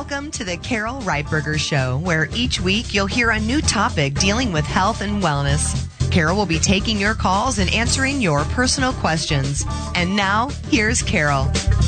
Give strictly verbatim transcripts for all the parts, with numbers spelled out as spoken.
Welcome to the Carol Reitberger Show, where each week you'll hear a new topic dealing with health and wellness. Carol will be taking your calls and answering your personal questions. And now, here's Carol.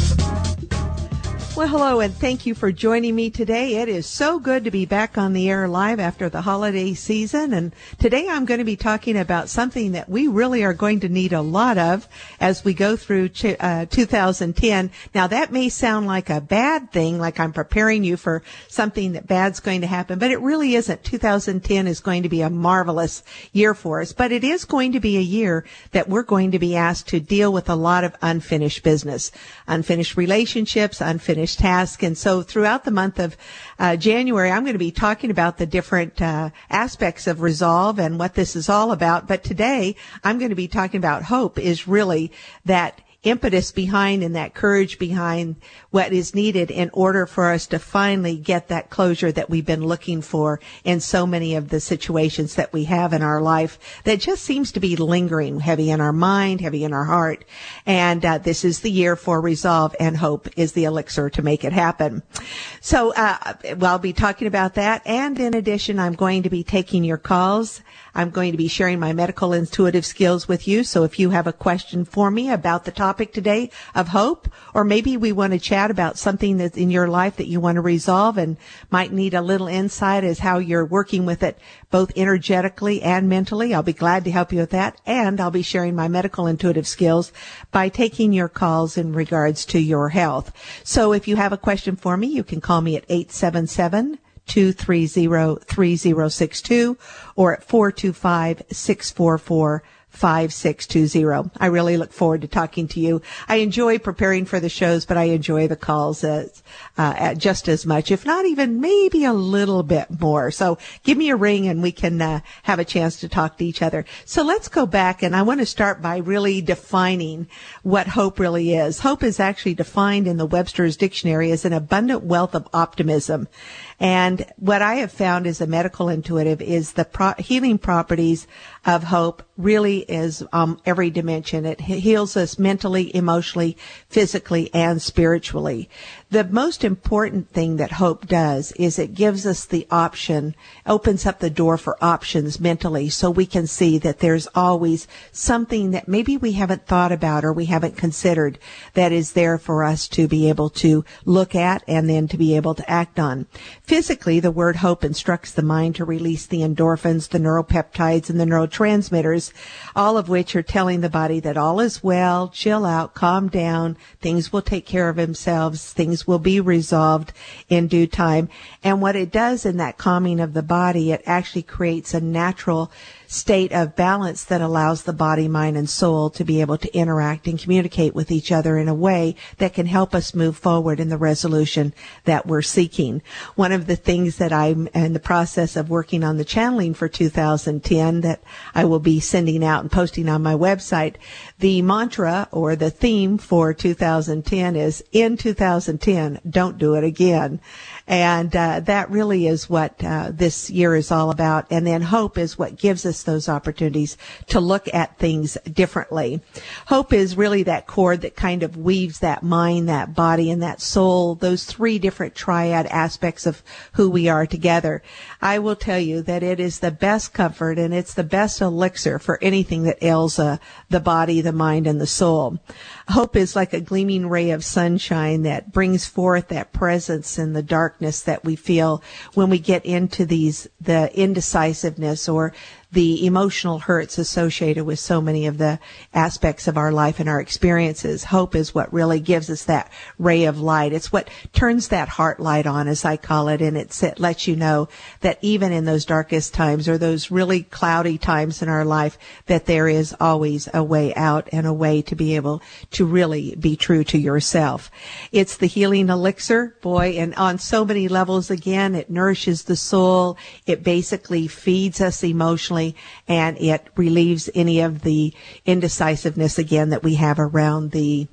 Well, hello, and thank you for joining me today. It is so good to be back on the air live after the holiday season. And today I'm going to be talking about something that we really are going to need a lot of as we go through uh, two thousand ten. Now, that may sound like a bad thing, like I'm preparing you for something that bad's going to happen, but it really isn't. two thousand ten is going to be a marvelous year for us, but it is going to be a year that we're going to be asked to deal with a lot of unfinished business, unfinished relationships, unfinished task. And so throughout the month of uh, January, I'm going to be talking about the different uh, aspects of resolve and what this is all about. But today, I'm going to be talking about hope is really that impetus behind and that courage behind what is needed in order for us to finally get that closure that we've been looking for in so many of the situations that we have in our life that just seems to be lingering heavy in our mind, heavy in our heart. And uh, this is the year for resolve, and hope is the elixir to make it happen. So uh, well, I'll be talking about that. And in addition, I'm going to be taking your calls. I'm going to be sharing my medical intuitive skills with you. So if you have a question for me about the topic today of hope, or maybe we want to chat about something that's in your life that you want to resolve and might need a little insight as how you're working with it, both energetically and mentally, I'll be glad to help you with that. And I'll be sharing my medical intuitive skills by taking your calls in regards to your health. So if you have a question for me, you can call me at eight seven seven, two three zero, three zero six two or at four two five, six four four, five six two zero. I really look forward to talking to you. I enjoy preparing for the shows, but I enjoy the calls as, uh, just as much, if not even maybe a little bit more. So give me a ring and we can uh, have a chance to talk to each other. So let's go back, and I want to start by really defining what hope really is. Hope is actually defined in the Webster's Dictionary as an abundant wealth of optimism. And what I have found as a medical intuitive is the pro- healing properties of hope really is um, every dimension. It heals us mentally, emotionally, physically, and spiritually. The most important thing that hope does is it gives us the option, opens up the door for options mentally, so we can see that there's always something that maybe we haven't thought about or we haven't considered that is there for us to be able to look at and then to be able to act on. Physically, the word hope instructs the mind to release the endorphins, the neuropeptides, and the neurotransmitters, all of which are telling the body that all is well, chill out, calm down, things will take care of themselves, things will be resolved in due time. And what it does in that calming of the body, it actually creates a natural state of balance that allows the body, mind, and soul to be able to interact and communicate with each other in a way that can help us move forward in the resolution that we're seeking. One of the things that I'm in the process of working on the channeling for two thousand ten that I will be sending out and posting on my website, the mantra or the theme for two thousand ten is, in two thousand ten, don't do it again. And uh, that really is what uh, this year is all about. And then hope is what gives us those opportunities to look at things differently. Hope is really that cord that kind of weaves that mind, that body, and that soul, those three different triad aspects of who we are together. I will tell you that it is the best comfort and it's the best elixir for anything that ails uh, the body, the mind, and the soul. Hope is like a gleaming ray of sunshine that brings forth that presence in the darkness that we feel when we get into these, the indecisiveness or the emotional hurts associated with so many of the aspects of our life and our experiences. Hope is what really gives us that ray of light. It's what turns that heart light on, as I call it, and it's, it lets you know that even in those darkest times or those really cloudy times in our life, that there is always a way out and a way to be able to really be true to yourself. It's the healing elixir, boy, and on so many levels, again, it nourishes the soul. It basically feeds us emotionally, and it relieves any of the indecisiveness, again, that we have around the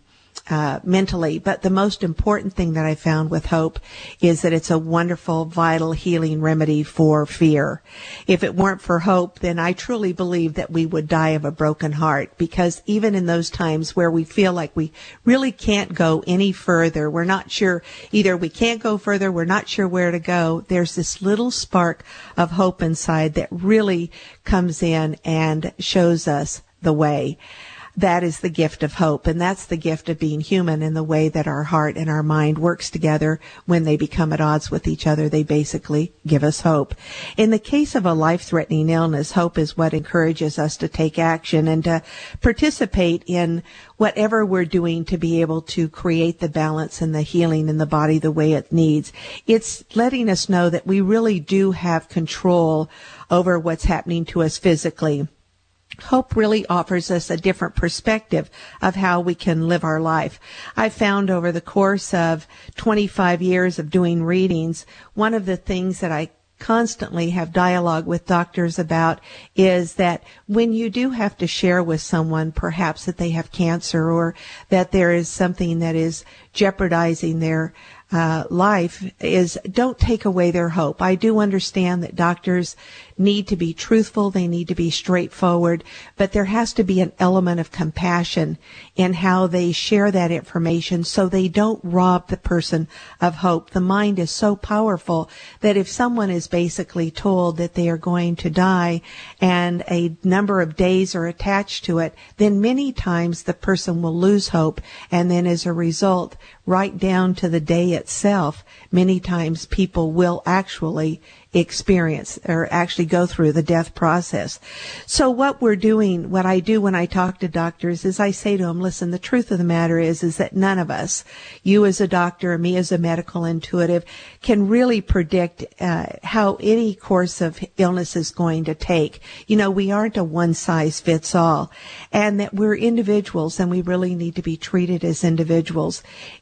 uh, mentally. But the most important thing that I found with hope is that it's a wonderful, vital healing remedy for fear. If it weren't for hope, then I truly believe that we would die of a broken heart, because even in those times where we feel like we really can't go any further, we're not sure, either we can't go further, we're not sure where to go, there's this little spark of hope inside that really comes in and shows us the way. That is the gift of hope, and that's the gift of being human in the way that our heart and our mind works together. When they become at odds with each other, they basically give us hope. In the case of a life-threatening illness, hope is what encourages us to take action and to participate in whatever we're doing to be able to create the balance and the healing in the body the way it needs. It's letting us know that we really do have control over what's happening to us physically. Hope really offers us a different perspective of how we can live our life. I found over the course of twenty-five years of doing readings, one of the things that I constantly have dialogue with doctors about is that when you do have to share with someone perhaps that they have cancer or that there is something that is jeopardizing their Uh, life, is don't take away their hope. I do understand that doctors need to be truthful, they need to be straightforward, but there has to be an element of compassion in how they share that information so they don't rob the person of hope. The mind is so powerful that if someone is basically told that they are going to die and a number of days are attached to it, then many times the person will lose hope, and then as a result, right down to the day itself, many times people will actually experience or actually go through the death process. So what we're doing, what I do when I talk to doctors is I say to them, listen, the truth of the matter is, is that none of us, you as a doctor, me as a medical intuitive, can really predict uh, how any course of illness is going to take. You know, we aren't a one size fits all, and that we're individuals and we really need to be treated as individuals.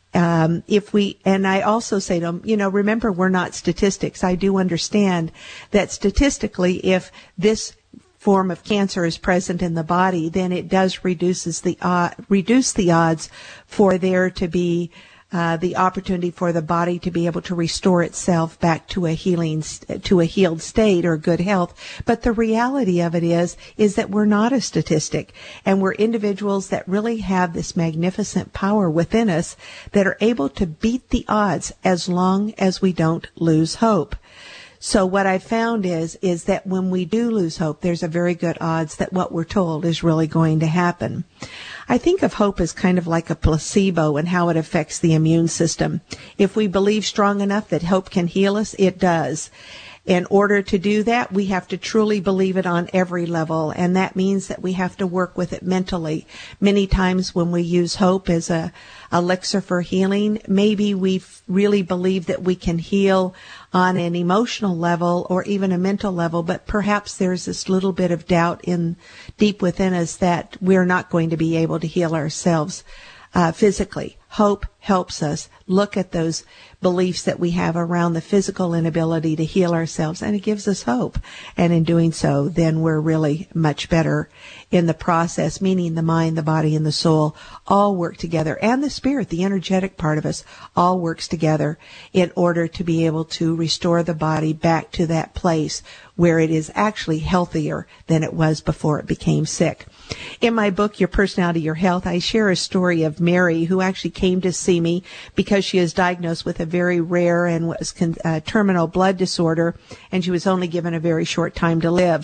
Um, if we, and I also say to them, you know, remember, we're not statistics. I do understand that statistically, if this form of cancer is present in the body, then it does reduces the, uh, reduce the odds for there to be Uh, the opportunity for the body to be able to restore itself back to a healing, to a healed state or good health. But the reality of it is, is that we're not a statistic, and we're individuals that really have this magnificent power within us that are able to beat the odds as long as we don't lose hope. So what I found is, is that when we do lose hope, there's a very good odds that what we're told is really going to happen. I think of hope as kind of like a placebo and how it affects the immune system. If we believe strong enough that hope can heal us, it does. In order to do that, we have to truly believe it on every level, and that means that we have to work with it mentally. Many times when we use hope as a elixir for healing, maybe we really believe that we can heal on an emotional level or even a mental level, but perhaps there's this little bit of doubt in deep within us that we're not going to be able to heal ourselves uh, physically. Hope helps us look at those beliefs that we have around the physical inability to heal ourselves, and it gives us hope. And in doing so, then we're really much better in the process, meaning the mind, the body, and the soul all work together, and the spirit, the energetic part of us, all works together in order to be able to restore the body back to that place where it is actually healthier than it was before it became sick. In my book, Your Personality, Your Health, I share a story of Mary, who actually came to see me because she is diagnosed with a very rare and was con- uh, terminal blood disorder, and she was only given a very short time to live.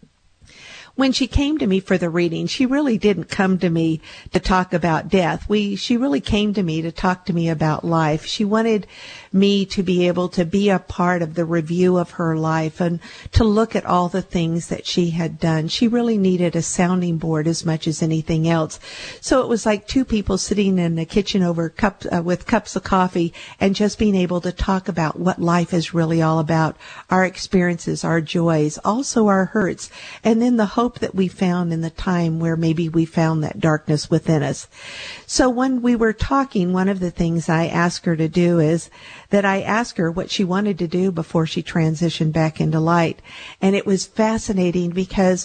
When she came to me for the reading, she really didn't come to me to talk about death. We, she really came to me to talk to me about life. She wanted me to be able to be a part of the review of her life and to look at all the things that she had done. She really needed a sounding board as much as anything else. So it was like two people sitting in the kitchen over cups, uh, with cups of coffee and just being able to talk about what life is really all about, our experiences, our joys, also our hurts, and then the hope that we found in the time where maybe we found that darkness within us. So when we were talking, one of the things I asked her to do is that I asked her what she wanted to do before she transitioned back into light. And it was fascinating because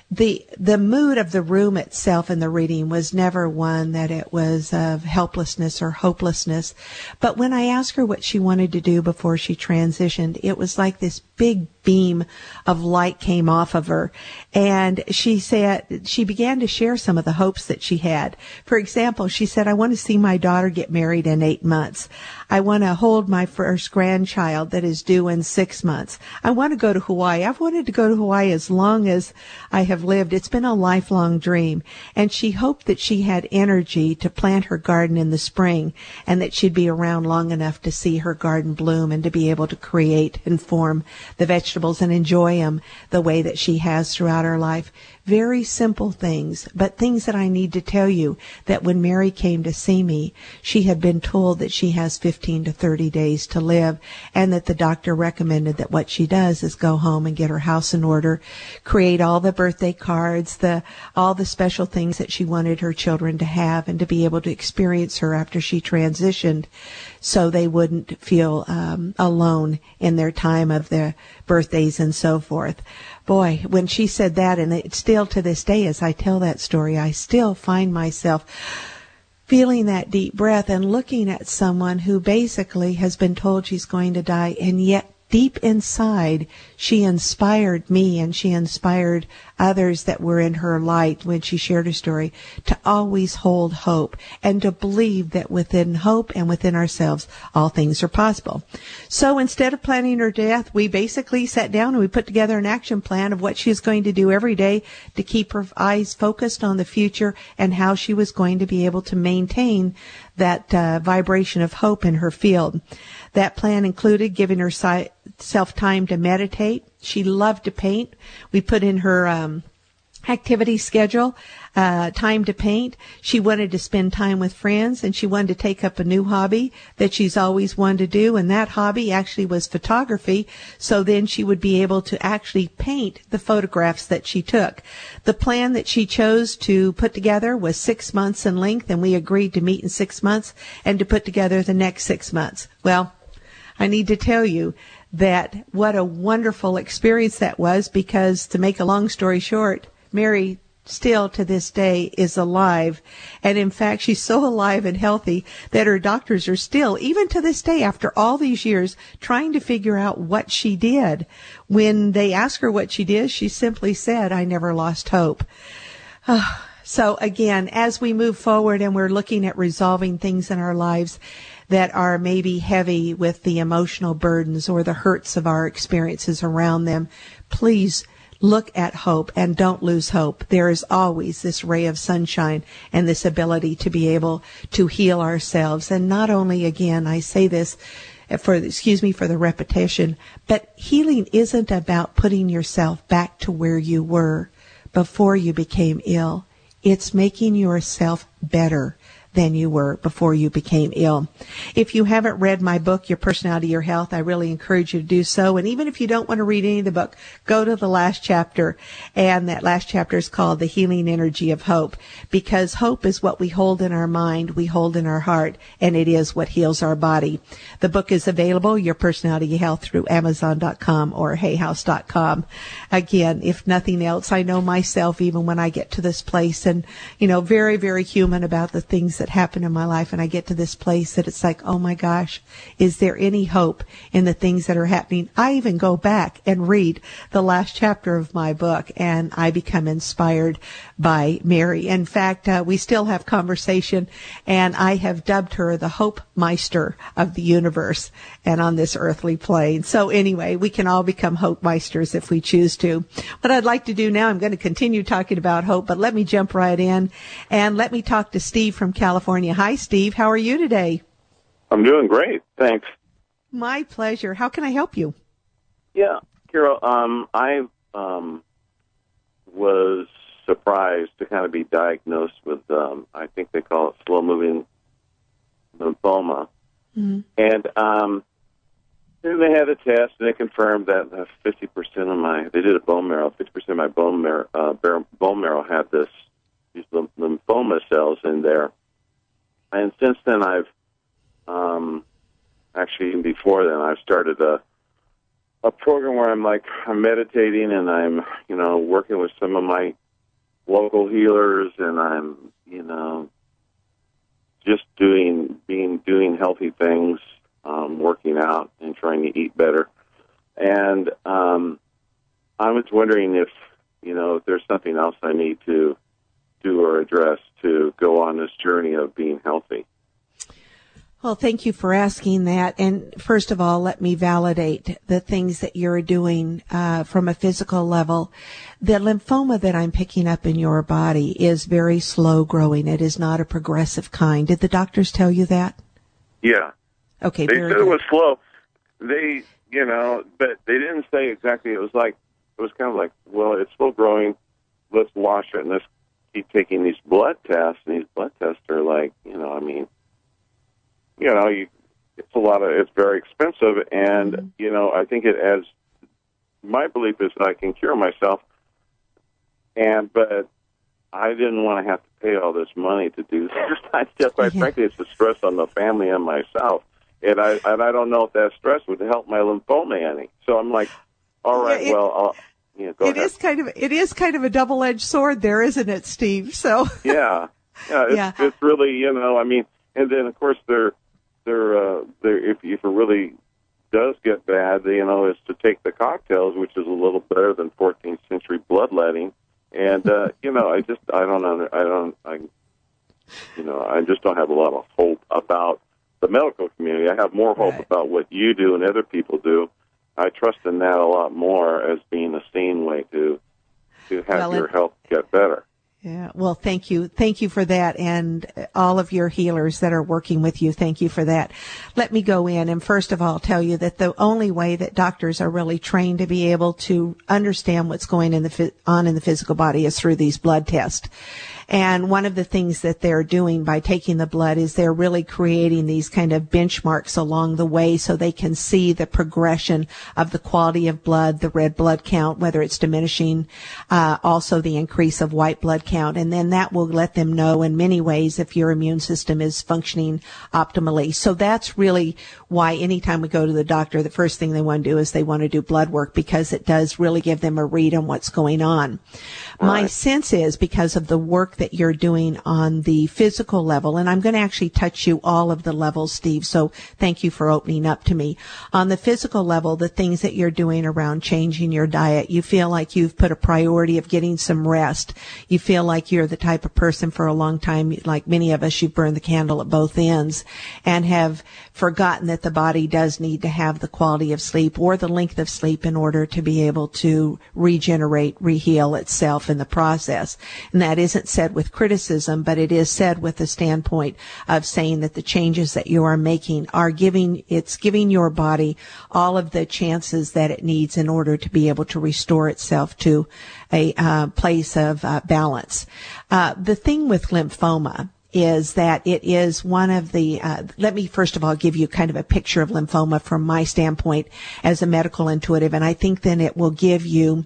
the the mood of the room itself in the reading was never one that it was of helplessness or hopelessness. But when I asked her what she wanted to do before she transitioned, it was like this big beam of light came off of her. And she said, she began to share some of the hopes that she had. For example, she said, I want to see my daughter get married in eight months. I want to hold my first grandchild that is due in six months. I want to go to Hawaii. I've wanted to go to Hawaii as long as I have lived. It's been a lifelong dream. And she hoped that she had energy to plant her garden in the spring and that she'd be around long enough to see her garden bloom and to be able to create and form the vegetables and enjoy them the way that she has throughout her life. Very simple things, but things that I need to tell you that when Mary came to see me, she had been told that she has fifteen to thirty days to live and that the doctor recommended that what she does is go home and get her house in order, create all the birthday cards, the all the special things that she wanted her children to have and to be able to experience her after she transitioned so they wouldn't feel um, alone in their time of their birthdays and so forth. Boy, when she said that, and it still to this day as I tell that story, I still find myself feeling that deep breath and looking at someone who basically has been told she's going to die, and yet deep inside, she inspired me and she inspired others that were in her light when she shared her story to always hold hope and to believe that within hope and within ourselves, all things are possible. So instead of planning her death, we basically sat down and we put together an action plan of what she's going to do every day to keep her eyes focused on the future and how she was going to be able to maintain that uh, vibration of hope in her field. That plan included giving herself time to meditate. She loved to paint. We put in her um, activity schedule, uh, time to paint. She wanted to spend time with friends, and she wanted to take up a new hobby that she's always wanted to do, and that hobby actually was photography, so then she would be able to actually paint the photographs that she took. The plan that she chose to put together was six months in length, and we agreed to meet in six months and to put together the next six months. Well, I need to tell you that what a wonderful experience that was, because to make a long story short, Mary still to this day is alive. And in fact, she's so alive and healthy that her doctors are still, even to this day, after all these years, trying to figure out what she did. When they ask her what she did, she simply said, I never lost hope. So again, as we move forward and we're looking at resolving things in our lives that are maybe heavy with the emotional burdens or the hurts of our experiences around them, please look at hope and don't lose hope. There is always this ray of sunshine and this ability to be able to heal ourselves. And not only, again, I say this for, excuse me for the repetition, but healing isn't about putting yourself back to where you were before you became ill. It's making yourself better than you were before you became ill. If you haven't read my book, Your Personality, Your Health, I really encourage you to do so. And even if you don't want to read any of the book, go to the last chapter. And that last chapter is called The Healing Energy of Hope, because hope is what we hold in our mind, we hold in our heart, and it is what heals our body. The book is available, Your Personality, Your Health, through Amazon dot com or Hay House dot com. Again, if nothing else, I know myself, even when I get to this place and, you know, very, very human about the things that happen in my life, and I get to this place that it's like, oh my gosh, is there any hope in the things that are happening? I even go back and read the last chapter of my book, and I become inspired by Mary. In fact, uh, we still have conversation, and I have dubbed her the Hope Meister of the universe and on this earthly plane. So anyway, we can all become Hope Meisters if we choose to. What I'd like to do now, I'm going to continue talking about hope, but let me jump right in and let me talk to Steve from California. Hi, Steve. How are you today? I'm doing great. Thanks. My pleasure. How can I help you? Yeah, Carol, um, I um, was surprised to kind of be diagnosed with, um, I think they call it slow-moving lymphoma. Mm-hmm. And um, then they had a test, and they confirmed that uh, fifty percent of my, they did a bone marrow, fifty percent of my bone marrow, uh, bone marrow had this, these lymphoma cells in there. And since then, I've, um, actually, even before then, I've started a, a program where I'm like I'm meditating and I'm you know working with some of my local healers, and I'm you know just doing being doing healthy things, um, working out and trying to eat better. And um, I was wondering if you know if there's something else I need to do or address to go on this journey of being healthy. Well, thank you for asking that. And first of all, let me validate the things that you're doing uh, from a physical level. The lymphoma that I'm picking up in your body is very slow growing. It is not a progressive kind. Did the doctors tell you that? Yeah. Okay, they very said good. It was slow. They, you know, but they didn't say exactly. It was like, it was kind of like, well, it's slow growing. Let's wash it and let's keep taking these blood tests. And these blood tests are like, you know, I mean, you know, you, it's a lot of, it's very expensive, and, mm-hmm. you know, I think it adds, my belief is that I can cure myself, and, but I didn't want to have to pay all this money to do this. I still, quite yeah. frankly, it's the stress on the family and myself, and I, and I don't know if that stress would help my lymphoma any. So I'm like, all right, yeah, it, well, I'll, yeah, go it ahead. is kind of, it is kind of a double-edged sword there, isn't it, Steve? So. yeah. Yeah, it's, yeah. it's really, you know, I mean, and then, of course, they're, They're, uh, they're, if, if it really does get bad, you know, is to take the cocktails, which is a little better than fourteenth century bloodletting. And, uh, you know, I just, I don't know, I don't, I, you know, I just don't have a lot of hope about the medical community. I have more hope right. about what you do and other people do. I trust in that a lot more as being a sane way to, to have well, your health get better. Yeah, well, thank you. Thank you for that, and all of your healers that are working with you, thank you for that. Let me go in and first of all tell you that the only way that doctors are really trained to be able to understand what's going in the, on in the physical body is through these blood tests. And one of the things that they're doing by taking the blood is they're really creating these kind of benchmarks along the way so they can see the progression of the quality of blood, the red blood count, whether it's diminishing, uh, also the increase of white blood count. And then that will let them know in many ways if your immune system is functioning optimally. So that's really why anytime we go to the doctor, the first thing they want to do is they want to do blood work, because it does really give them a read on what's going on. Right. My sense is, because of the work that you're doing on the physical level, and I'm going to actually touch you all of the levels, Steve, so thank you for opening up to me. On the physical level, the things that you're doing around changing your diet, you feel like you've put a priority of getting some rest. You feel like you're the type of person for a long time, like many of us, you've burned the candle at both ends and have forgotten that the body does need to have the quality of sleep or the length of sleep in order to be able to regenerate, reheal itself in the process. And that isn't said with criticism, but it is said with the standpoint of saying that the changes that you are making are giving, it's giving your body all of the chances that it needs in order to be able to restore itself to a uh, place of uh, balance. Uh, the thing with lymphoma is that it is one of the, uh, let me first of all give you kind of a picture of lymphoma from my standpoint as a medical intuitive, and I think then it will give you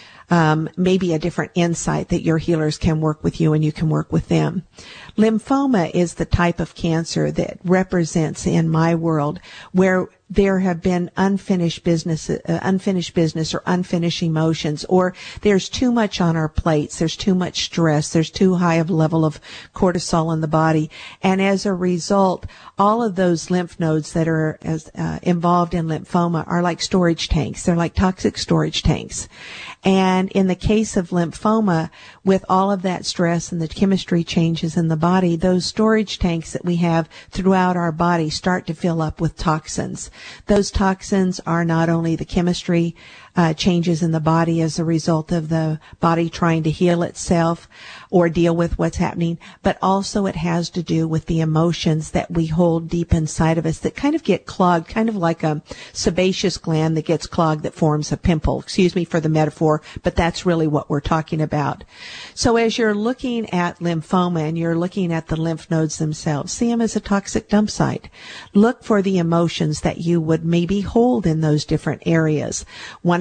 Um, maybe a different insight that your healers can work with you and you can work with them. Lymphoma is the type of cancer that represents in my world where there have been unfinished business, uh, unfinished business or unfinished emotions, or there's too much on our plates, there's too much stress, there's too high of a level of cortisol in the body, and as a result, all of those lymph nodes that are as, uh, involved in lymphoma are like storage tanks. They're like toxic storage tanks. And in the case of lymphoma, with all of that stress and the chemistry changes in the body, those storage tanks that we have throughout our body start to fill up with toxins. Those toxins are not only the chemistry uh, changes in the body as a result of the body trying to heal itself or deal with what's happening, but also it has to do with the emotions that we hold deep inside of us that kind of get clogged, kind of like a sebaceous gland that gets clogged that forms a pimple. Excuse me for the metaphor, but that's really what we're talking about. So as you're looking at lymphoma and you're looking at the lymph nodes themselves, see them as a toxic dump site. Look for the emotions that you would maybe hold in those different areas. One of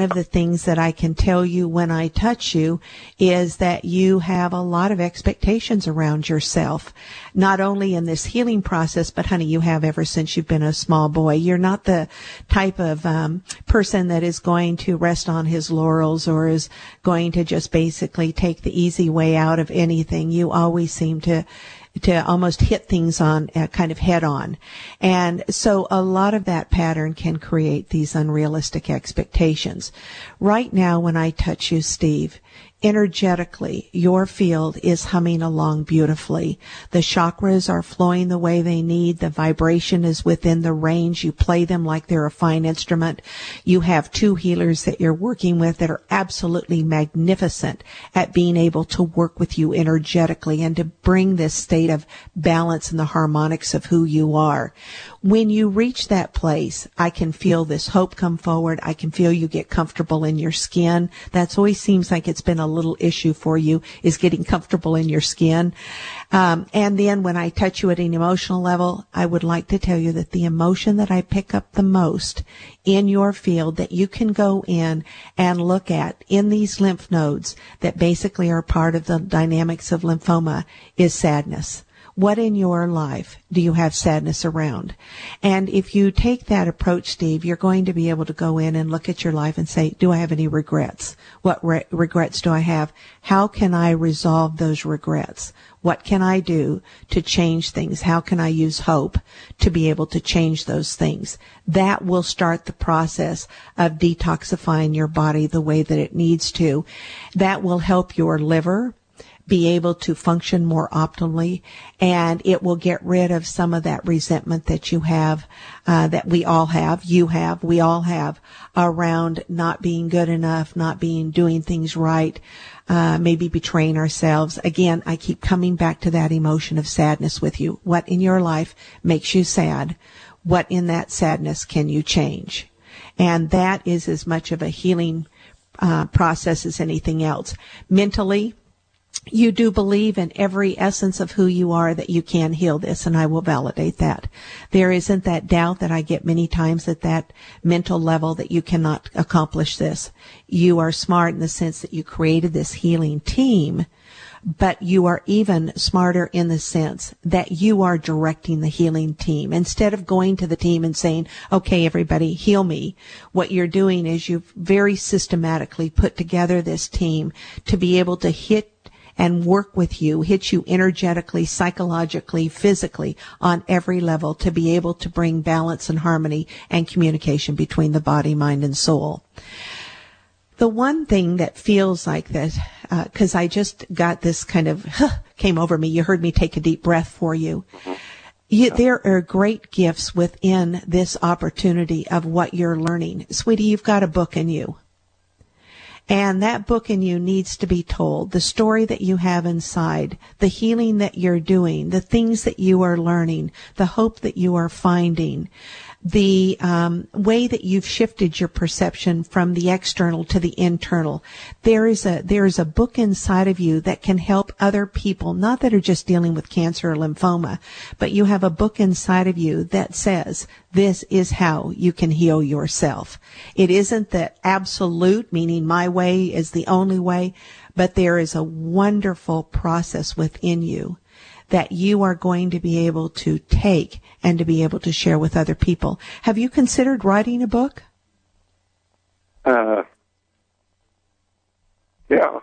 of the things that I can tell you when I touch you is that you have a lot of expectations around yourself, not only in this healing process, but honey, you have ever since you've been a small boy. You're not the type of um, person that is going to rest on his laurels or is going to just basically take the easy way out of anything. You always seem to to almost hit things on uh, kind of head on. And so a lot of that pattern can create these unrealistic expectations. Right now, when I touch you, Steve, energetically, your field is humming along beautifully. The chakras are flowing the way they need. The vibration is within the range. You play them like they're a fine instrument. You have two healers that you're working with that are absolutely magnificent at being able to work with you energetically and to bring this state of balance and the harmonics of who you are. When you reach that place, I can feel this hope come forward. I can feel you get comfortable in your skin. That's always seems like it's been a little issue for you, is getting comfortable in your skin. Um, and then when I touch you at an emotional level, I would like to tell you that the emotion that I pick up the most in your field that you can go in and look at in these lymph nodes that basically are part of the dynamics of lymphoma is sadness. What in your life do you have sadness around? And if you take that approach, Steve, you're going to be able to go in and look at your life and say, do I have any regrets? What re- regrets do I have? How can I resolve those regrets? What can I do to change things? How can I use hope to be able to change those things? That will start the process of detoxifying your body the way that it needs to. That will help your liver be able to function more optimally, and it will get rid of some of that resentment that you have, uh, that we all have, you have, we all have, around not being good enough, not being, doing things right, uh, maybe betraying ourselves. Again, I keep coming back to that emotion of sadness with you. What in your life makes you sad? What in that sadness can you change? And that is as much of a healing uh, process as anything else. Mentally, you do believe in every essence of who you are that you can heal this, and I will validate that. There isn't that doubt that I get many times at that mental level that you cannot accomplish this. You are smart in the sense that you created this healing team, but you are even smarter in the sense that you are directing the healing team. Instead of going to the team and saying, okay, everybody, heal me, what you're doing is you've very systematically put together this team to be able to hit and work with you, hit you energetically, psychologically, physically, on every level to be able to bring balance and harmony and communication between the body, mind, and soul. The one thing that feels like that, because uh, I just got this kind of, huh, came over me, you heard me take a deep breath for you. You, there are great gifts within this opportunity of what you're learning. Sweetie, you've got a book in you. And that book in you needs to be told. The story that you have inside, the healing that you're doing, the things that you are learning, the hope that you are finding, the um, way that you've shifted your perception from the external to the internal. There is a there is a book inside of you that can help other people, not that are just dealing with cancer or lymphoma, but you have a book inside of you that says this is how you can heal yourself. It isn't the absolute, meaning my way is the only way, but there is a wonderful process within you that you are going to be able to take and to be able to share with other people. Have you considered writing a book? Uh, yeah.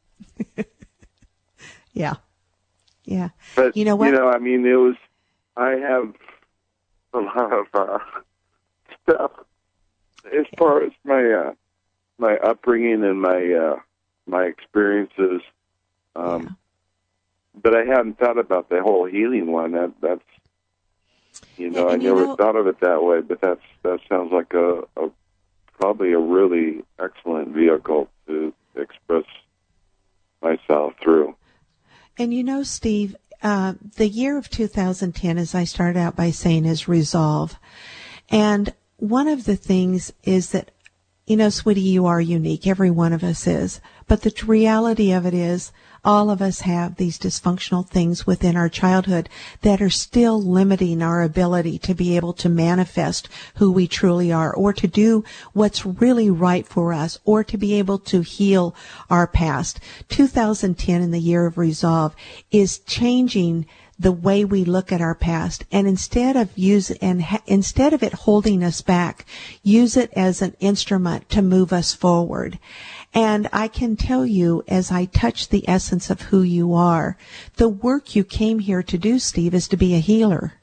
yeah. Yeah. But, you know what? You know, I mean, it was, I have a lot of uh, stuff as far as my uh, my upbringing and my uh, my experiences. Um, yeah. But I hadn't thought about the whole healing one. That that's you know, and, I never you know, thought of it that way. But that's that sounds like a, a probably a really excellent vehicle to express myself through. And you know, Steve, uh, the year of two thousand ten, as I started out by saying, is resolve. And one of the things is that You know, sweetie, you are unique. Every one of us is. But the reality of it is, all of us have these dysfunctional things within our childhood that are still limiting our ability to be able to manifest who we truly are, or to do what's really right for us, or to be able to heal our past. two thousand ten, in the year of resolve, is changing the way we look at our past, and instead of use and ha- instead of it holding us back, use it as an instrument to move us forward. And I can tell you, as I touch the essence of who you are, the work you came here to do, Steve, is to be a healer.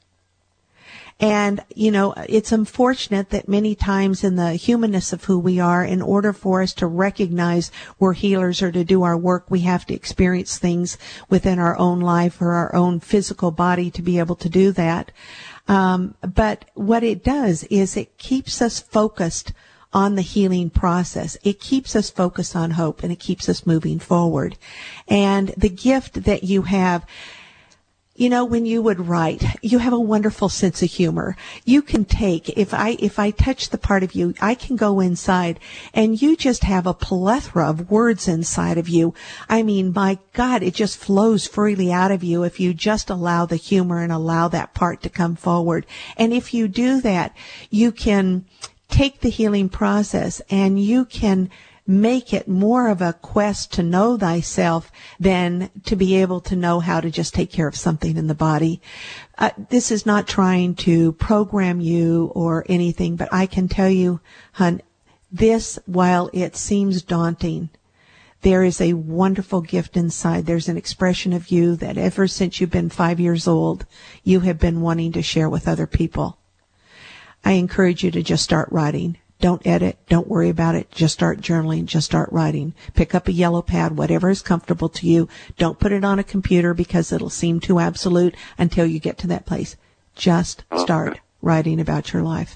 And, you know, it's unfortunate that many times in the humanness of who we are, in order for us to recognize we're healers or to do our work, we have to experience things within our own life or our own physical body to be able to do that. Um, but what it does is it keeps us focused on the healing process. It keeps us focused on hope, and it keeps us moving forward. And the gift that you have, you know, when you would write, you have a wonderful sense of humor. You can take, if I, if I touch the part of you, I can go inside and you just have a plethora of words inside of you. I mean, my God, it just flows freely out of you if you just allow the humor and allow that part to come forward. And if you do that, you can take the healing process and you can make it more of a quest to know thyself than to be able to know how to just take care of something in the body. Uh, this is not trying to program you or anything, but I can tell you, hon, this, while it seems daunting, there is a wonderful gift inside. There's an expression of you that ever since you've been five years old, you have been wanting to share with other people. I encourage you to just start writing. Don't edit. Don't worry about it. Just start journaling. Just start writing. Pick up a yellow pad, whatever is comfortable to you. Don't put it on a computer because it'll seem too absolute until you get to that place. Just start writing about your life.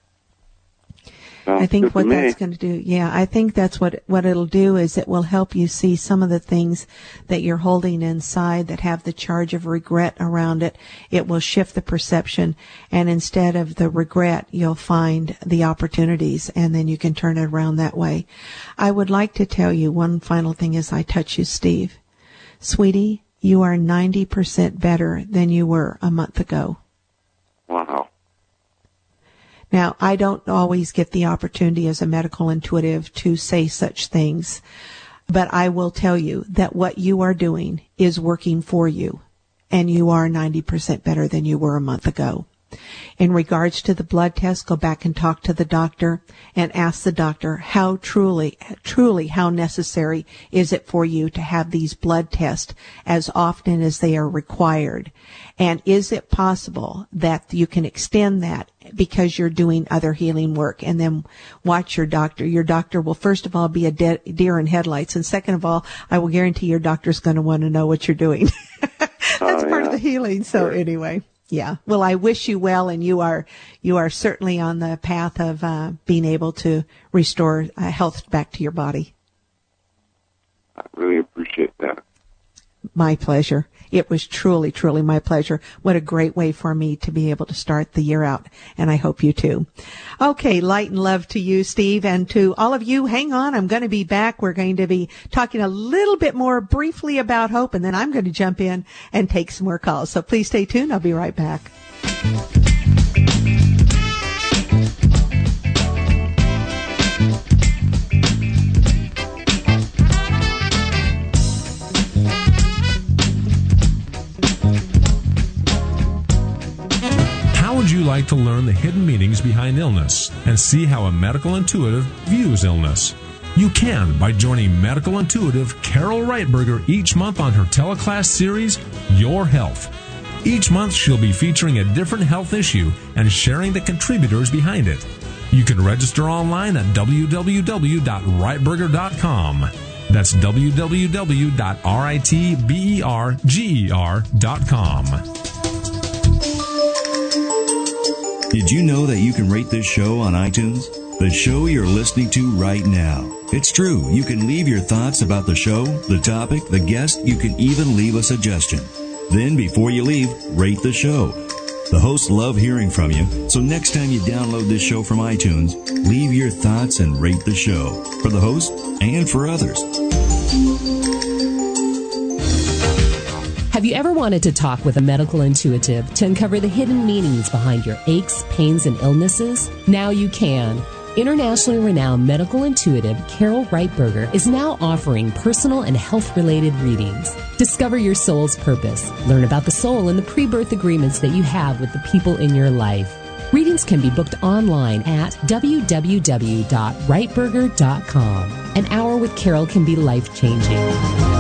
I think what that's going to do, yeah, I think that's what what it'll do is it will help you see some of the things that you're holding inside that have the charge of regret around it. It will shift the perception, and instead of the regret, you'll find the opportunities, and then you can turn it around that way. I would like to tell you one final thing as I touch you, Steve. Sweetie, you are ninety percent better than you were a month ago. Wow. Now, I don't always get the opportunity as a medical intuitive to say such things, but I will tell you that what you are doing is working for you, and you are ninety percent better than you were a month ago. In regards to the blood test, go back and talk to the doctor and ask the doctor how truly, truly how necessary is it for you to have these blood tests as often as they are required. And is it possible that you can extend that because you're doing other healing work? And then watch your doctor. Your doctor will first of all be a de- deer in headlights. And second of all, I will guarantee your doctor's going to want to know what you're doing. That's oh, part yeah. of the healing. So sure. Anyway. Yeah. Well, I wish you well, and you are you are certainly on the path of uh, being able to restore uh, health back to your body. I really appreciate that. My pleasure. It was truly, truly my pleasure. What a great way for me to be able to start the year out, and I hope you too. Okay, light and love to you, Steve, and to all of you. Hang on, I'm going to be back. We're going to be talking a little bit more briefly about hope, and then I'm going to jump in and take some more calls. So please stay tuned. I'll be right back. Would you like to learn the hidden meanings behind illness and see how a medical intuitive views illness? You can by joining medical intuitive Carol Reitberger each month on her teleclass series, Your Health. Each month she'll be featuring a different health issue and sharing the contributors behind it. You can register online at w w w dot reitberger dot com. That's w w w dot reitberger dot com. Did you know that you can rate this show on iTunes? The show you're listening to right now. It's true. You can leave your thoughts about the show, the topic, the guest. You can even leave a suggestion. Then, before you leave, rate the show. The hosts love hearing from you, so next time you download this show from iTunes, leave your thoughts and rate the show for the host and for others. Have you ever wanted to talk with a medical intuitive to uncover the hidden meanings behind your aches, pains, and illnesses? Now you can. Internationally renowned medical intuitive Carol Reitberger is now offering personal and health-related readings. Discover your soul's purpose. Learn about the soul and the pre-birth agreements that you have with the people in your life. Readings can be booked online at w w w dot reitberger dot com. An hour with Carol can be life-changing.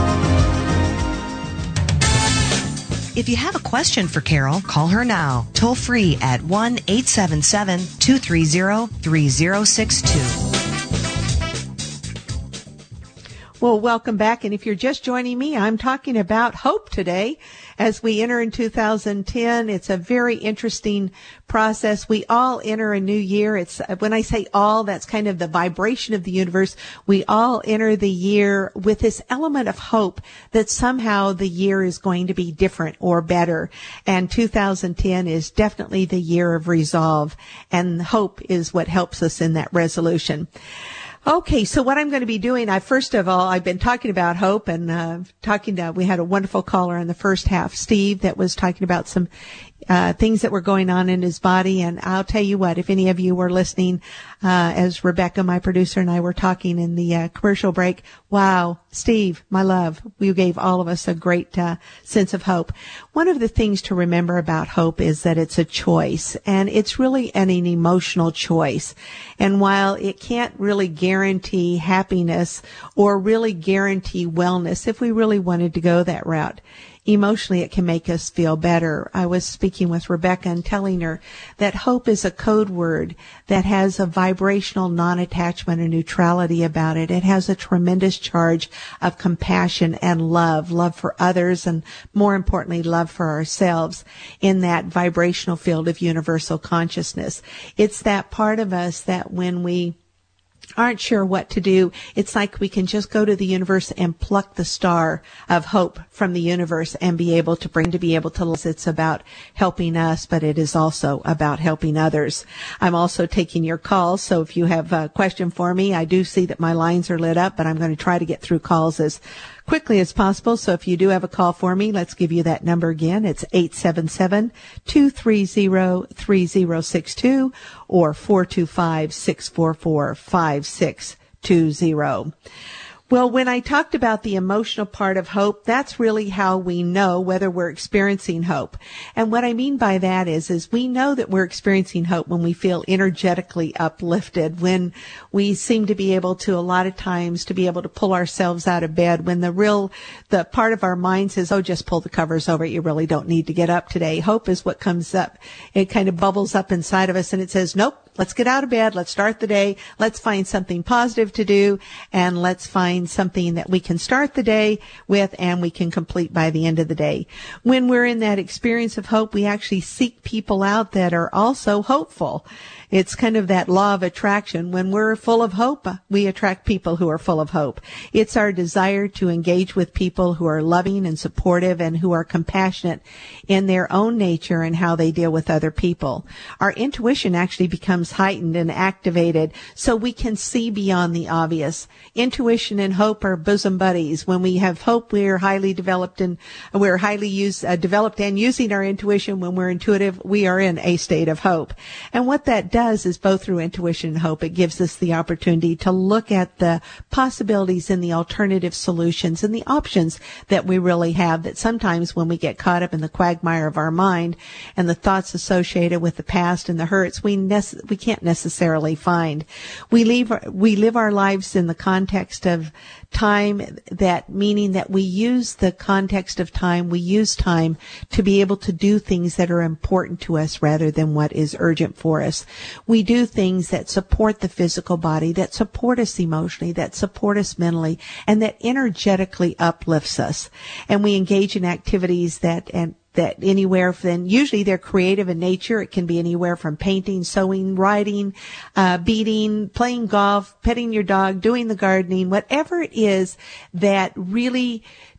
If you have a question for Carol, call her now, toll free at one eight seven seven, two three zero, three zero six two. Well, welcome back. And if you're just joining me, I'm talking about hope today. As we enter in two thousand ten, it's a very interesting process. We all enter a new year. It's, when I say all, that's kind of the vibration of the universe. We all enter the year with this element of hope that somehow the year is going to be different or better. And two thousand ten is definitely the year of resolve. And hope is what helps us in that resolution. Okay, so what I'm going to be doing, I first of all, I've been talking about hope and uh, talking to, we had a wonderful caller in the first half, Steve, that was talking about some uh things that were going on in his body. And I'll tell you what, if any of you were listening, uh as Rebecca, my producer, and I were talking in the uh, commercial break, wow, Steve, my love, you gave all of us a great uh, sense of hope. One of the things to remember about hope is that it's a choice, and it's really an, an emotional choice. And while it can't really guarantee happiness or really guarantee wellness, if we really wanted to go that route, emotionally, it can make us feel better. I was speaking with Rebecca and telling her that hope is a code word that has a vibrational non-attachment or neutrality about it. It has a tremendous charge of compassion and love, love for others, and more importantly, love for ourselves in that vibrational field of universal consciousness. It's that part of us that when we aren't sure what to do, it's like we can just go to the universe and pluck the star of hope from the universe and be able to bring to be able to. It's about helping us, but it is also about helping others. I'm also taking your calls, so if you have a question for me, I do see that my lines are lit up, but I'm going to try to get through calls as quickly as possible. So if you do have a call for me, let's give you that number again. It's eight seven seven, two three zero, three zero six two or four two five, six four four, five six two zero. Well, when I talked about the emotional part of hope, that's really how we know whether we're experiencing hope. And what I mean by that is, is we know that we're experiencing hope when we feel energetically uplifted, when we seem to be able to, a lot of times, to be able to pull ourselves out of bed, when the real, the part of our mind says, oh, just pull the covers over it. You really don't need to get up today. Hope is what comes up. It kind of bubbles up inside of us and it says, nope. Let's get out of bed. Let's start the day. Let's find something positive to do, and let's find something that we can start the day with and we can complete by the end of the day. When we're in that experience of hope, we actually seek people out that are also hopeful. It's kind of that law of attraction. When we're full of hope, we attract people who are full of hope. It's our desire to engage with people who are loving and supportive and who are compassionate in their own nature and how they deal with other people. Our intuition actually becomes heightened and activated so we can see beyond the obvious. Intuition and hope are bosom buddies. When we have hope, we are highly developed and we're highly used, uh, developed and using our intuition. When we're intuitive, we are in a state of hope. And what that does is, both through intuition and hope, it gives us the opportunity to look at the possibilities and the alternative solutions and the options that we really have, that sometimes when we get caught up in the quagmire of our mind and the thoughts associated with the past and the hurts, we nece- we can't necessarily find. We leave, we live our lives in the context of time, that meaning that we use the context of time, we use time to be able to do things that are important to us rather than what is urgent for us. We do things that support the physical body, that support us emotionally, that support us mentally, and that energetically uplifts us. And we engage in activities that, and that anywhere from, usually they're creative in nature. It can be anywhere from painting, sewing, writing, uh, beading, playing golf, petting your dog, doing the gardening, whatever it is that really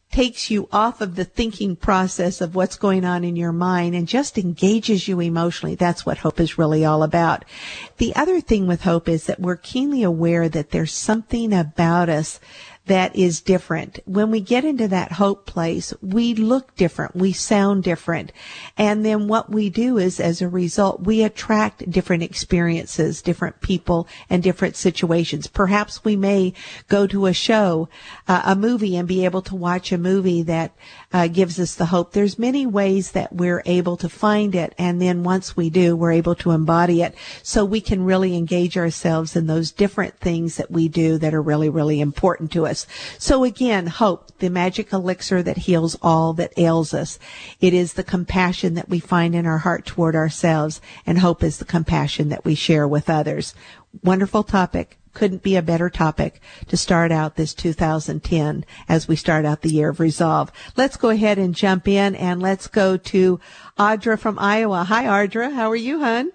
takes you off of the thinking process of what's going on in your mind and just engages you emotionally. That's what hope is really all about. The other thing with hope is that we're keenly aware that there's something about us that is different. When we get into that hope place, we look different, we sound different. And then what we do is, as a result, we attract different experiences, different people, and different situations. Perhaps we may go to a show, uh, a movie, and be able to watch a movie that uh, gives us the hope. There's many ways that we're able to find it, and then once we do, we're able to embody it. So we can really engage ourselves in those different things that we do that are really, really important to us. So again, hope, the magic elixir that heals all that ails us. It is the compassion that we find in our heart toward ourselves, and hope is the compassion that we share with others. Wonderful topic. Couldn't be a better topic to start out this two thousand ten as we start out the year of resolve. Let's go ahead and jump in, and let's go to Audra from Iowa. Hi, Audra. How are you, hon?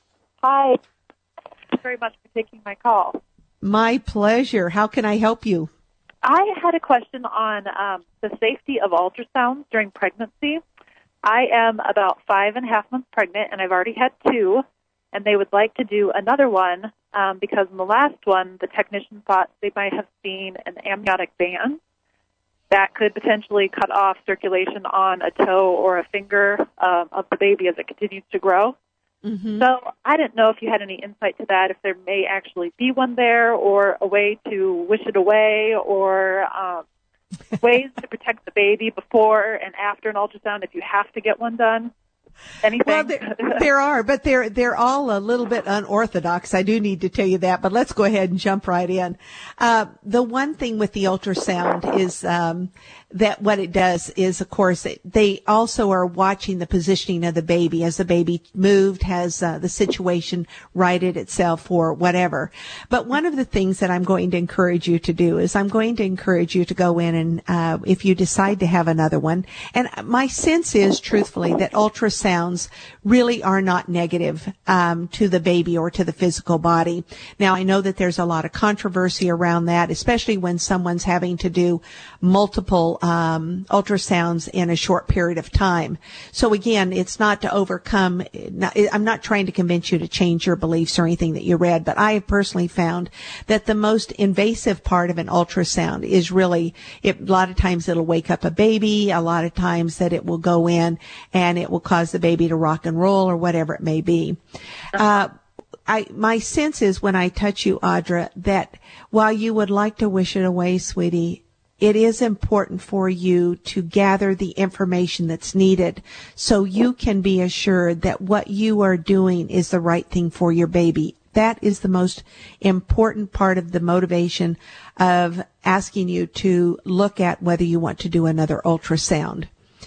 Hi. Thank you very much for taking my call. My pleasure. How can I help you? I had a question on um, the safety of ultrasounds during pregnancy. I am about five and a half months pregnant, and I've already had two, and they would like to do another one um, because in the last one, the technician thought they might have seen an amniotic band that could potentially cut off circulation on a toe or a finger um, of the baby as it continues to grow. Mm-hmm. So I didn't know if you had any insight to that, if there may actually be one there, or a way to wish it away, or um, ways to protect the baby before and after an ultrasound if you have to get one done. Anything? Well, there, there are, but they're they're all a little bit unorthodox. I do need to tell you that, but let's go ahead and jump right in. Uh, the one thing with the ultrasound is um, that what it does is, of course, it, they also are watching the positioning of the baby as the baby moved, has uh, the situation righted itself or whatever. But one of the things that I'm going to encourage you to do is I'm going to encourage you to go in and uh, if you decide to have another one, and my sense is, truthfully, that ultrasound Sounds really are not negative um, to the baby or to the physical body. Now, I know that there's a lot of controversy around that, especially when someone's having to do multiple um, ultrasounds in a short period of time. So again, it's not to overcome, not, I'm not trying to convince you to change your beliefs or anything that you read, but I have personally found that the most invasive part of an ultrasound is really, it, a lot of times it'll wake up a baby, a lot of times that it will go in and it will cause the baby to rock and roll or whatever it may be. Uh, I, my sense is when I touch you, Audra, that while you would like to wish it away, sweetie, it is important for you to gather the information that's needed so you can be assured that what you are doing is the right thing for your baby. That is the most important part of the motivation of asking you to look at whether you want to do another ultrasound.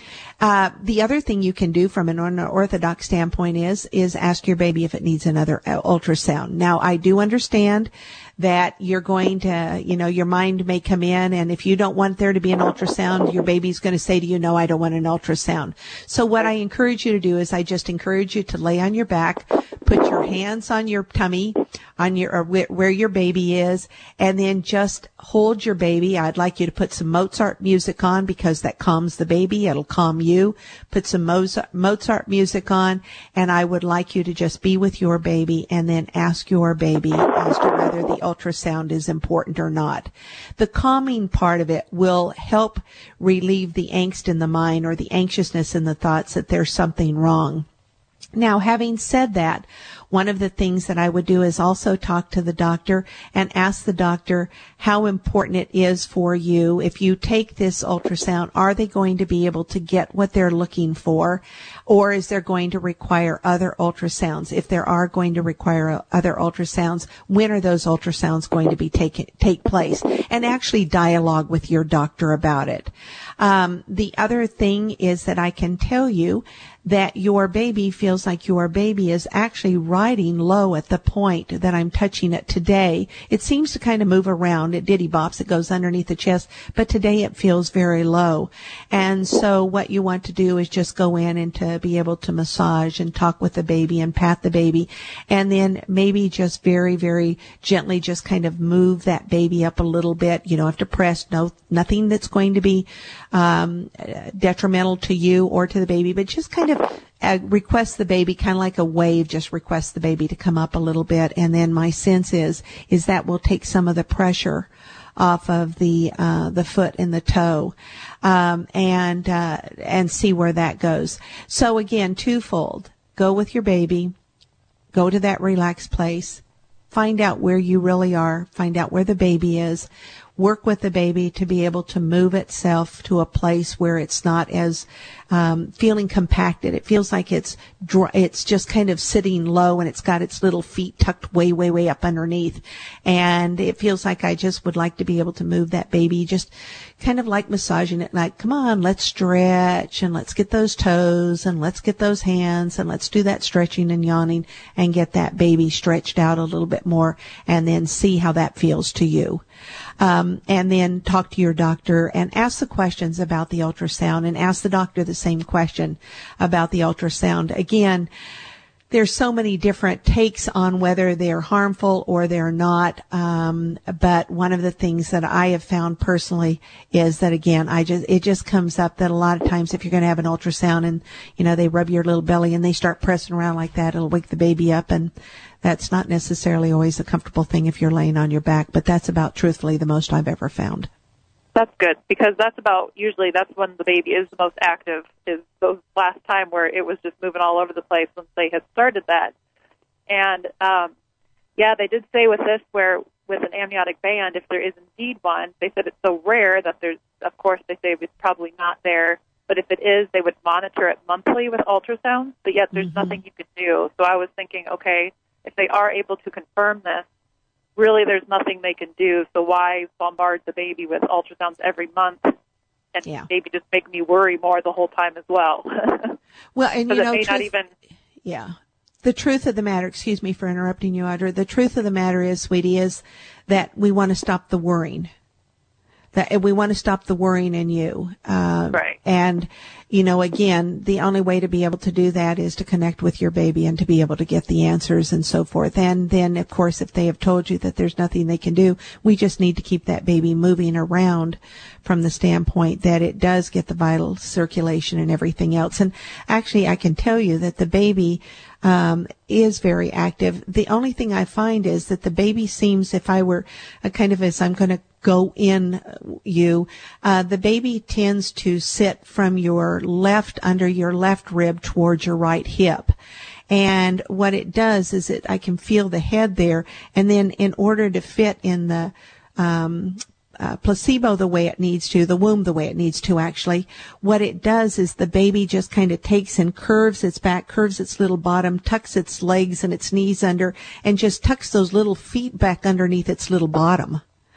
Uh, the other thing you can do from an unorthodox standpoint is, is ask your baby if it needs another ultrasound. Now, I do understand that you're going to, you know, your mind may come in, and if you don't want there to be an ultrasound, your baby's going to say to you, no, I don't want an ultrasound. So what I encourage you to do is I just encourage you to lay on your back, put your hands on your tummy, on your, or where your baby is, and then just hold your baby. I'd like you to put some Mozart music on because that calms the baby. It'll calm you. Put some Mozart, Mozart music on, and I would like you to just be with your baby and then ask your baby as to whether the ultrasound is important or not. The calming part of it will help relieve the angst in the mind or the anxiousness in the thoughts that there's something wrong. Now, having said that, one of the things that I would do is also talk to the doctor and ask the doctor how important it is for you. If you take this ultrasound, are they going to be able to get what they're looking for? Or is there going to require other ultrasounds? If there are going to require other ultrasounds, when are those ultrasounds going to be take, take place? And actually dialogue with your doctor about it. Um, the other thing is that I can tell you that your baby feels like your baby is actually right riding low at the point that I'm touching it today. It seems to kind of move around. It diddy bops. It goes underneath the chest, but today it feels very low. And so what you want to do is just go in and to be able to massage and talk with the baby and pat the baby, and then maybe just very, very gently just kind of move that baby up a little bit. You don't have to press. No, nothing that's going to be um detrimental to you or to the baby, but just kind of uh, request the baby, kind of like a wave, just request the baby to come up a little bit. And then my sense is, is that will take some of the pressure off of the, uh, the foot and the toe, um, and, uh, and see where that goes. So again, twofold. Go with your baby, go to that relaxed place, find out where you really are, find out where the baby is, work with the baby to be able to move itself to a place where it's not as um, feeling compacted. It feels like it's dry, it's just kind of sitting low, and it's got its little feet tucked way, way, way up underneath. And it feels like I just would like to be able to move that baby, just kind of like massaging it, like, come on, let's stretch, and let's get those toes, and let's get those hands, and let's do that stretching and yawning, and get that baby stretched out a little bit more, and then see how that feels to you. Um, and then talk to your doctor and ask the questions about the ultrasound, and ask the doctor the same question about the ultrasound. Again, there's so many different takes on whether they're harmful or they're not. Um, but one of the things that I have found personally is that, again, I just, it just comes up that a lot of times if you're going to have an ultrasound and, you know, they rub your little belly and they start pressing around like that, it'll wake the baby up, and that's not necessarily always a comfortable thing if you're laying on your back, but that's about, truthfully, the most I've ever found. That's good, because that's about, usually that's when the baby is the most active, is those last time where it was just moving all over the place once they had started that. And, um, yeah, they did say with this, where with an amniotic band, if there is indeed one, they said it's so rare that there's, of course, they say it's probably not there, but if it is, they would monitor it monthly with ultrasounds, but yet there's mm-hmm. nothing you could do. So I was thinking, okay, if they are able to confirm this, really there's nothing they can do, so why bombard the baby with ultrasounds every month and yeah. maybe just make me worry more the whole time as well? Well, and you know, it may truth, not even... yeah. The truth of the matter, excuse me for interrupting you, Audra, the truth of the matter is, sweetie, is that we want to stop the worrying. That we want to stop the worrying in you. Uh, right. And, you know, again, the only way to be able to do that is to connect with your baby and to be able to get the answers and so forth. And then, of course, if they have told you that there's nothing they can do, we just need to keep that baby moving around from the standpoint that it does get the vital circulation and everything else. And actually, I can tell you that the baby um is very active. The only thing I find is that the baby seems, if I were a kind of as I'm going to go in you, uh the baby tends to sit from your left, under your left rib towards your right hip. And what it does is it, I can feel the head there, and then in order to fit in the um Uh, placebo the way it needs to, the womb the way it needs to, actually, what it does is the baby just kind of takes and curves its back, curves its little bottom, tucks its legs and its knees under, and just tucks those little feet back underneath its little bottom.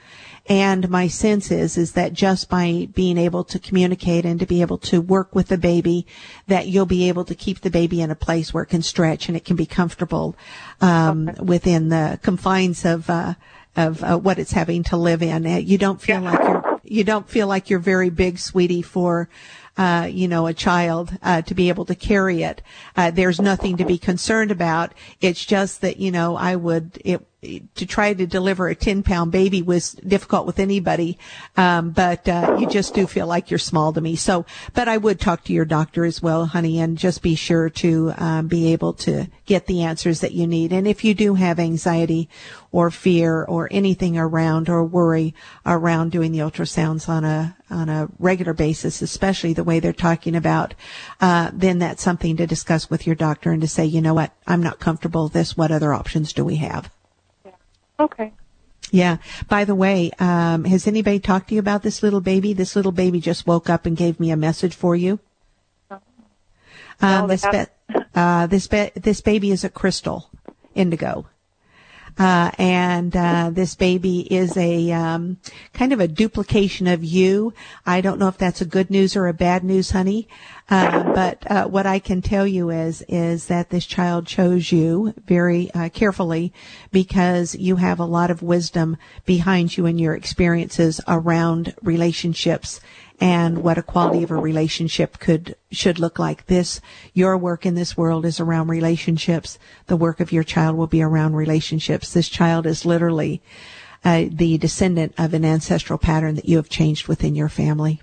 And my sense is, is that just by being able to communicate and to be able to work with the baby, that you'll be able to keep the baby in a place where it can stretch and it can be comfortable, um, okay. within the confines of, uh, of uh, what it's having to live in. You don't feel yeah. like you're, you don't feel like you're very big, sweetie, for, uh, you know, a child, uh, to be able to carry it. Uh, there's nothing to be concerned about. It's just that, you know, I would, it, to try to deliver a ten pound baby was difficult with anybody. Um, but, uh, you just do feel like you're small to me. So, but I would talk to your doctor as well, honey, and just be sure to, um, be able to get the answers that you need. And if you do have anxiety or fear or anything around or worry around doing the ultrasounds on a, on a regular basis, especially the way they're talking about, uh, then that's something to discuss with your doctor and to say, you know what, I'm not comfortable with this. What other options do we have? Okay. Yeah. By the way, um, has anybody talked to you about this little baby? This little baby just woke up and gave me a message for you. No. Um, no, this, ba- uh, this, ba- this baby is a crystal indigo. Uh, and, uh, this baby is a, um, kind of a duplication of you. I don't know if that's a good news or a bad news, honey. Uh, but uh, what I can tell you is is that this child chose you very uh, carefully because you have a lot of wisdom behind you and your experiences around relationships and what a quality of a relationship could should look like. This, your work in this world is around relationships. The work of your child will be around relationships. This child is literally uh, the descendant of an ancestral pattern that you have changed within your family.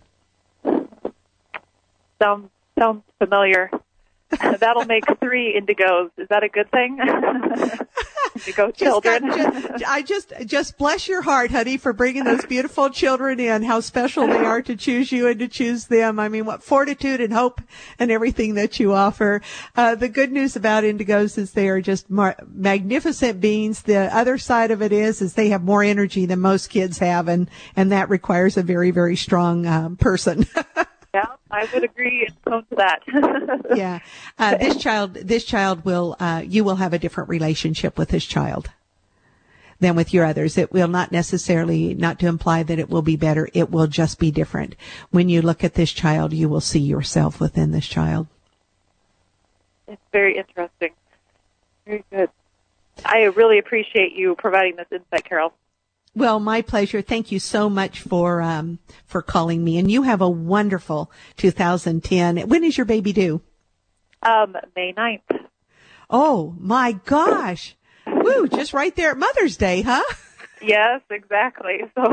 Sounds sounds familiar. That'll make three indigos. Is that a good thing? Indigo children. Just, just, I just, just bless your heart, honey, for bringing those beautiful children in. How special they are to choose you and to choose them. I mean, what fortitude and hope and everything that you offer. Uh, the good news about indigos is they are just mar- magnificent beings. The other side of it is, is they have more energy than most kids have, and and that requires a very, very strong um, person. Yeah, I would agree and come to that. Yeah, uh, this child, this child will, uh, you will have a different relationship with this child than with your others. It will not necessarily, not to imply that it will be better. It will just be different. When you look at this child, you will see yourself within this child. It's very interesting. Very good. I really appreciate you providing this insight, Carol. Well, my pleasure. Thank you so much for um for calling me. And you have a wonderful two thousand ten. When is your baby due? Um, May ninth. Oh, my gosh. Woo, just right there at Mother's Day, huh? Yes, exactly. So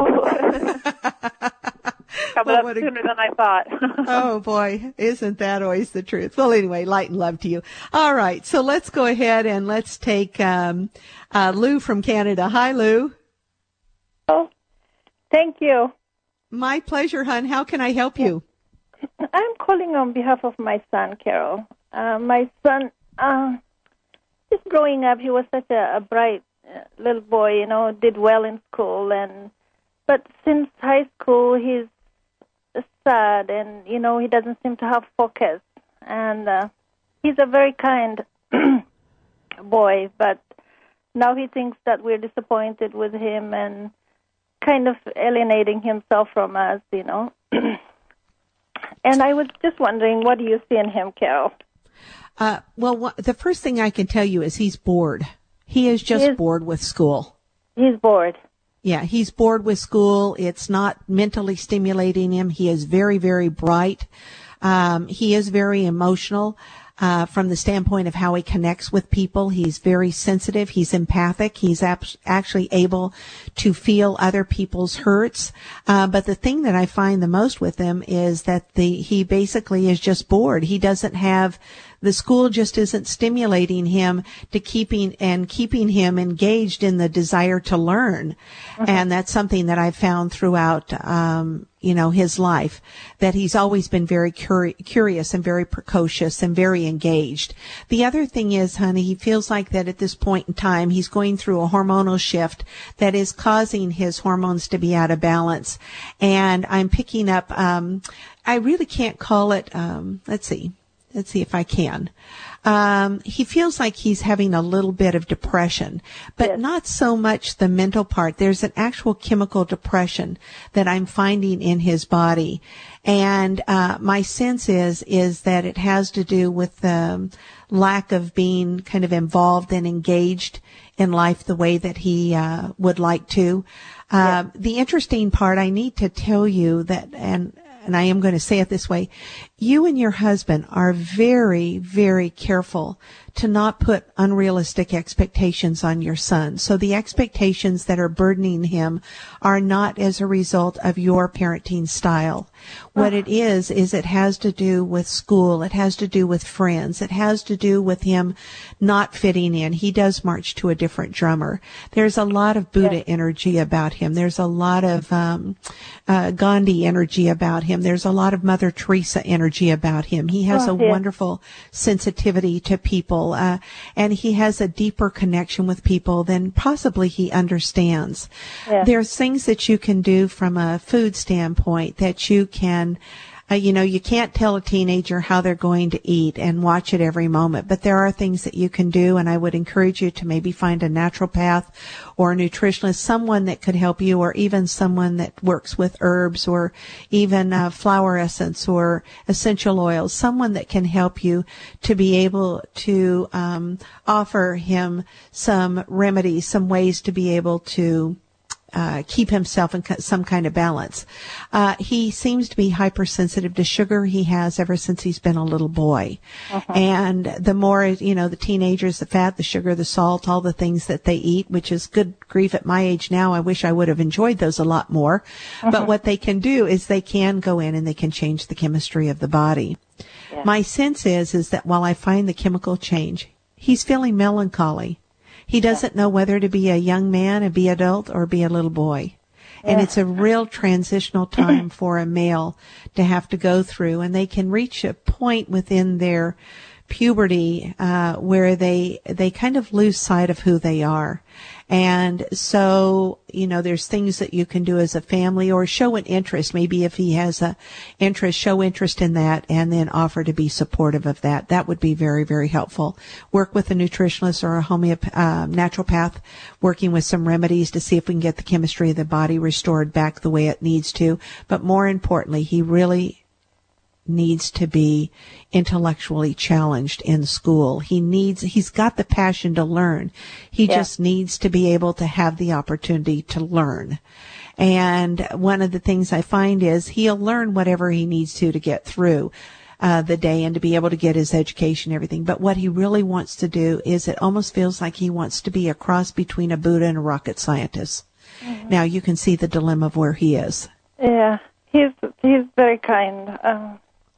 coming well, up a, sooner than I thought. Oh, boy. Isn't that always the truth? Well, anyway, light and love to you. All right. So let's go ahead and let's take um uh Lou from Canada. Hi, Lou. Oh, thank you. My pleasure, hon. How can I help you? I'm calling on behalf of my son, Carol. Uh, my son, uh, just growing up, he was such a, a bright uh, little boy, you know, did well in school. and But since high school, he's sad and, you know, he doesn't seem to have focus. And uh, he's a very kind boy, but now he thinks that we're disappointed with him and kind of alienating himself from us, you know. And I was just wondering, what do you see in him, Carol? Uh, well, wh- the first thing I can tell you is he's bored. He is just he is, bored with school. He's bored. Yeah, he's bored with school. It's not mentally stimulating him. He is very, very bright. Um, he is very emotional. Uh, from the standpoint of how he connects with people. He's very sensitive. He's empathic. He's ap- actually able to feel other people's hurts. Uh, but the thing that I find the most with him is that the, he basically is just bored. He doesn't have, the school just isn't stimulating him to keeping and keeping him engaged in the desire to learn. Mm-hmm. And that's something that I've found throughout, um, you know, his life, that he's always been very curi- curious and very precocious and very engaged. The other thing is, honey, he feels like that at this point in time, he's going through a hormonal shift that is causing his hormones to be out of balance. And I'm picking up, um, I really can't call it, um, let's see. Let's see if I can. Um, he feels like he's having a little bit of depression, but yes. Not so much the mental part. There's an actual chemical depression that I'm finding in his body. And, uh, my sense is, is that it has to do with the um, lack of being kind of involved and engaged in life the way that he, uh, would like to. Uh, yes. The interesting part, I need to tell you that, and, and I am going to say it this way, you and your husband are very, very careful to not put unrealistic expectations on your son. So the expectations that are burdening him are not as a result of your parenting style. What it is, is it has to do with school. It has to do with friends. It has to do with him not fitting in. He does march to a different drummer. There's a lot of Buddha yeah. energy about him. There's a lot of um, uh, Gandhi energy about him. There's a lot of Mother Teresa energy about him. He has oh, a yeah. wonderful sensitivity to people. Uh, and he has a deeper connection with people than possibly he understands. Yeah. There's things that you can do from a food standpoint that you can Uh, you know, you can't tell a teenager how they're going to eat and watch it every moment, but there are things that you can do, and I would encourage you to maybe find a naturopath or a nutritionist, someone that could help you, or even someone that works with herbs, or even uh, flower essence or essential oils, someone that can help you to be able to um, offer him some remedies, some ways to be able to Uh, keep himself in some kind of balance. Uh, he seems to be hypersensitive to sugar. He has ever since he's been a little boy. Uh-huh. And the more, you know, the teenagers, the fat, the sugar, the salt, all the things that they eat, which is good grief at my age now. I wish I would have enjoyed those a lot more. Uh-huh. But what they can do is they can go in and they can change the chemistry of the body. Yeah. My sense is, is that while I find the chemical change, he's feeling melancholy. He doesn't know whether to be a young man, a be adult, or be a little boy. And yeah. It's a real transitional time for a male to have to go through. And they can reach a point within their puberty uh, where they they kind of lose sight of who they are. And so, you know, there's things that you can do as a family, or show an interest. Maybe if he has a interest, show interest in that, and then offer to be supportive of that. That would be very, very helpful. Work with a nutritionist or a homeopath, uh, naturopath, working with some remedies to see if we can get the chemistry of the body restored back the way it needs to. But more importantly, he really needs to be intellectually challenged in school. He needs, he's got the passion to learn. He yeah. just needs to be able to have the opportunity to learn. And one of the things I find is he'll learn whatever he needs to to get through uh, the day and to be able to get his education and everything. But what he really wants to do is, it almost feels like he wants to be a cross between a Buddha and a rocket scientist. Mm-hmm. Now you can see the dilemma of where he is. Yeah, he's he's very kind. Um,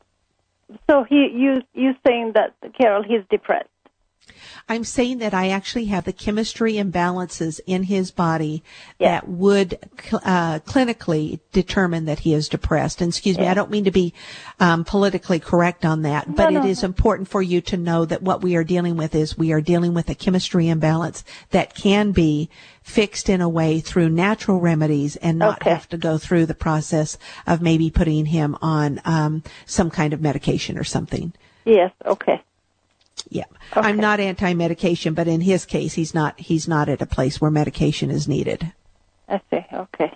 So he, you, you saying that, Carol, he's depressed? I'm saying that I actually have the chemistry imbalances in his body yeah. that would uh, clinically determine that he is depressed. And excuse me, yeah. I don't mean to be um, politically correct on that, but no, it no. is important for you to know that what we are dealing with is we are dealing with a chemistry imbalance that can be fixed in a way through natural remedies and not okay. have to go through the process of maybe putting him on um, some kind of medication or something. Yes, okay. Yeah. Okay. I'm not anti-medication, but in his case, he's not, he's not at a place where medication is needed. I see. Okay.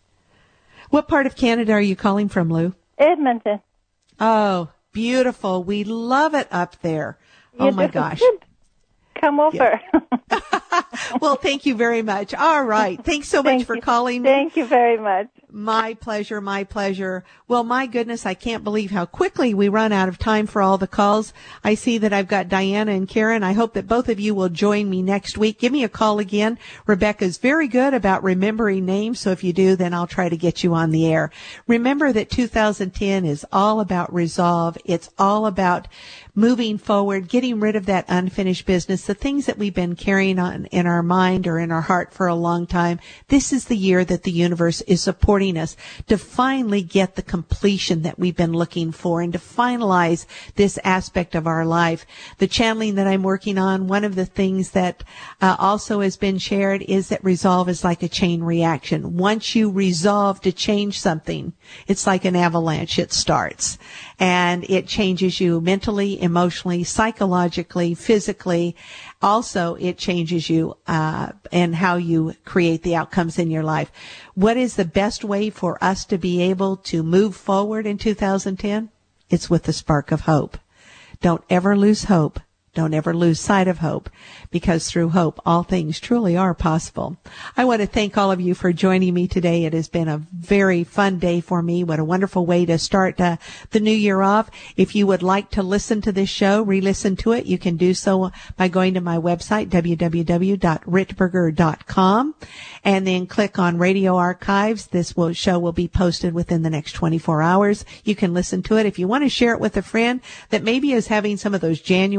What part of Canada are you calling from, Lou? Edmonton. Oh, beautiful. We love it up there. Oh, you my do. gosh. Good. Come over. Yeah. Well, thank you very much. All right. Thanks so much thank for you. calling me. Thank you very much. My pleasure, my pleasure. Well, my goodness, I can't believe how quickly we run out of time for all the calls. I see that I've got Diana and Karen. I hope that both of you will join me next week. Give me a call again. Rebecca's very good about remembering names, so if you do, then I'll try to get you on the air. Remember that two thousand ten is all about resolve. It's all about moving forward, getting rid of that unfinished business, the things that we've been carrying on in our mind or in our heart for a long time. This is the year that the universe is supporting us to finally get the completion that we've been looking for and to finalize this aspect of our life. The channeling that I'm working on, one of the things that uh, also has been shared is that resolve is like a chain reaction. Once you resolve to change something, it's like an avalanche. It starts and it changes you mentally, emotionally, psychologically, physically. Also, it changes you uh and how you create the outcomes in your life. What is the best way for us to be able to move forward in two thousand ten? It's with the spark of hope. Don't ever lose hope. Don't ever lose sight of hope, because through hope, all things truly are possible. I want to thank all of you for joining me today. It has been a very fun day for me. What a wonderful way to start uh, the new year off. If you would like to listen to this show, re-listen to it, you can do so by going to my website, w w w dot ritberger dot com, and then click on Radio Archives. This will, show will be posted within the next twenty-four hours. You can listen to it. If you want to share it with a friend that maybe is having some of those January blues,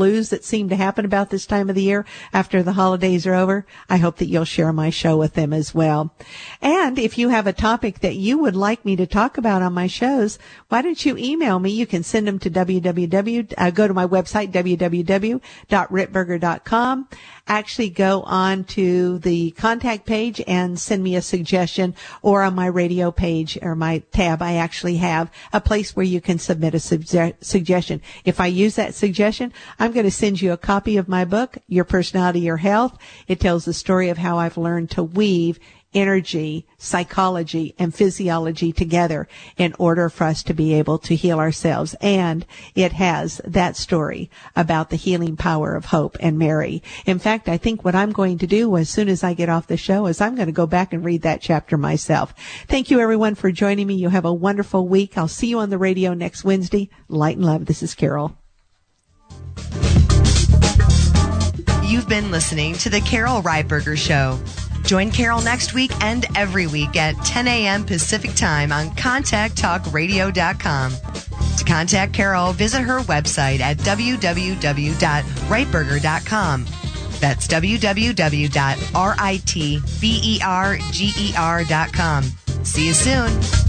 blues that seem to happen about this time of the year after the holidays are over, I hope that you'll share my show with them as well. And if you have a topic that you would like me to talk about on my shows, why don't you email me? You can send them to www, uh, go to my website, w w w dot ritberger dot com. Actually go on to the contact page and send me a suggestion, or on my radio page or my tab, I actually have a place where you can submit a sugge- suggestion. If I use that suggestion, I'm going to send you a copy of my book, Your Personality, Your Health. It tells the story of how I've learned to weave energy, psychology, and physiology together in order for us to be able to heal ourselves. And it has that story about the healing power of hope and Mary. In fact, I think what I'm going to do as soon as I get off the show is I'm going to go back and read that chapter myself. Thank you, everyone, for joining me. You have a wonderful week. I'll see you on the radio next Wednesday. Light and love. This is Carol. You've been listening to The Carol Reitberger Show. Join Carol next week and every week at ten a.m. Pacific Time on contact talk radio dot com. To contact Carol, visit her website at w w w dot reitberger dot com. That's w w w dot ritberger dot com. See you soon.